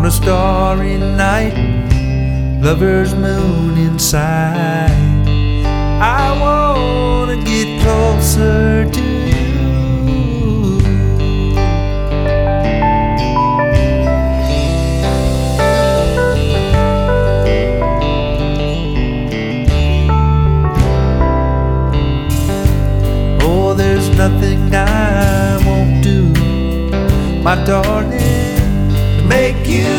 a starry night, lover's moon inside. I wanna get closer to you. Oh, there's nothing I won't do, my darling, to make you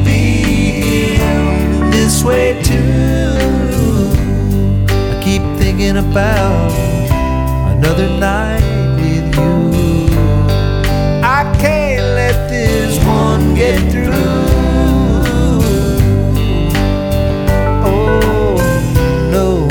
feel this way too. I keep thinking about another night with you. I can't let this one get through. Oh no.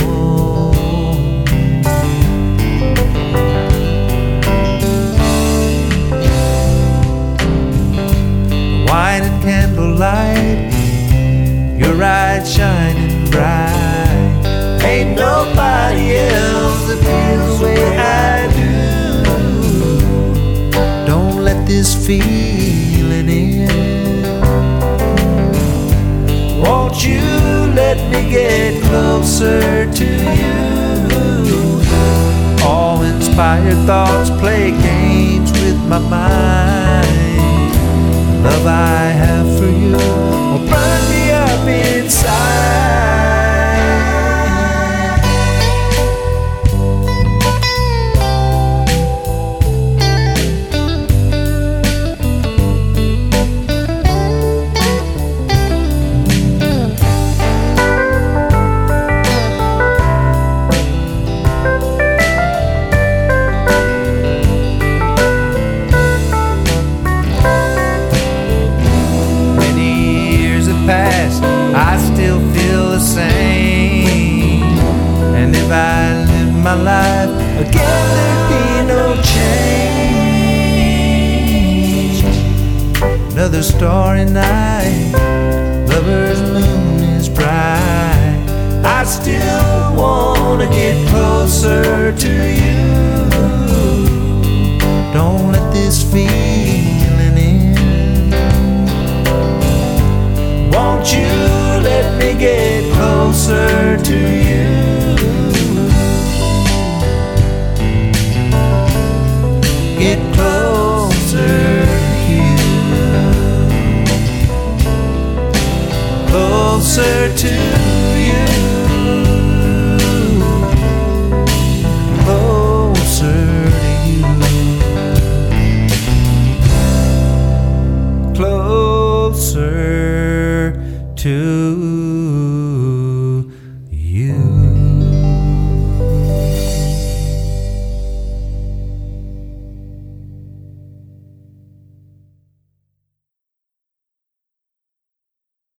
Wine and candlelight, your eyes shining bright. Ain't nobody else that feels the way I do. Don't let this feeling in. Won't you let me get closer to you? Awe-inspired thoughts play games with my mind. The love I have for you will burn me up inside. Past, I still feel the same. And if I live my life again, there'd be no change. Another starry night, lover's moon is bright. I still wanna get closer to you. Don't let this feeling in. Won't you let me get closer to you? Get closer to you. Closer to you. Closer to you. Closer to